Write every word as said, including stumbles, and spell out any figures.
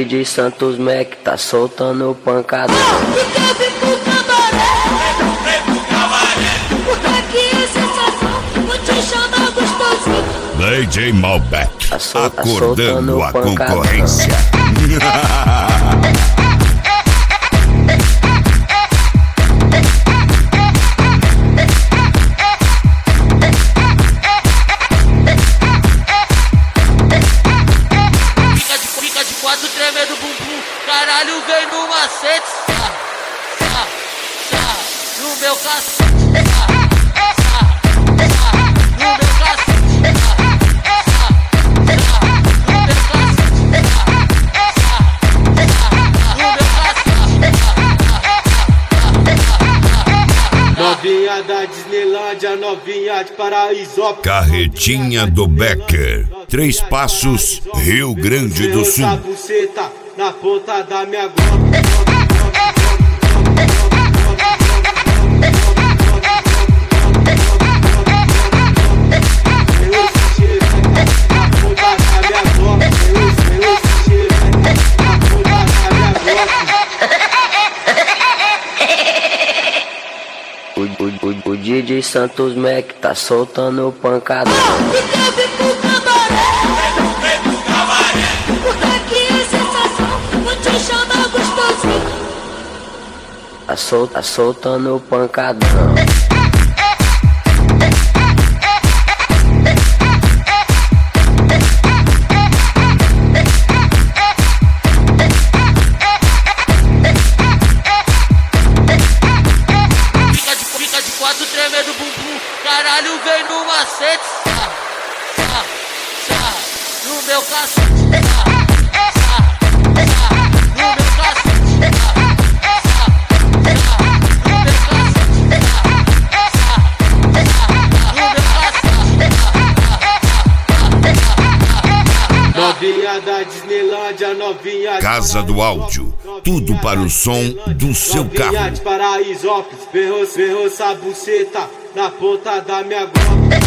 D J Santos Mac tá soltando pancada. Fica pro cabaré, porque aqui é sensação, vou te chamar gostosinho. D J Malbec, Tá sol- tá acordando soltando a pancada. concorrência. Fica de, fica de quatro tremendo bumbum, caralho vem no macete, sá, sá, sá, no meu cacete, sá, sá, sá, no meu cacete, sá, sá, sá, no meu cacete, sá, sá, sá, no meu cacete. Novinha da Disneylândia, novinha de Paraisópolis. Carretinha do Becker, Três Passos, Rio Grande do Sul. Essa buceta na ponta da minha glock. O, o, o, o D J Santos Mac tá soltando pancada. Fica pro cabaré, porque aqui é sensação, vou te chamar gostosinho. Tá, sol, tá soltando pancadão. Fica de, fica de quatro tremendo bumbum, caralho vem no macete, sá, sá, sá, no meu cacete, sá, sá, sá, no meu cacete, sá, sá, sá, no meu cacete, sá, sá, sá, no meu cacete. Novinha da Disneylândia, novinha de Casa do Áudio, tudo para o som do seu novinha carro. de Paraisópolis. Ferrou, ferrou essa buceta na ponta da minha glock.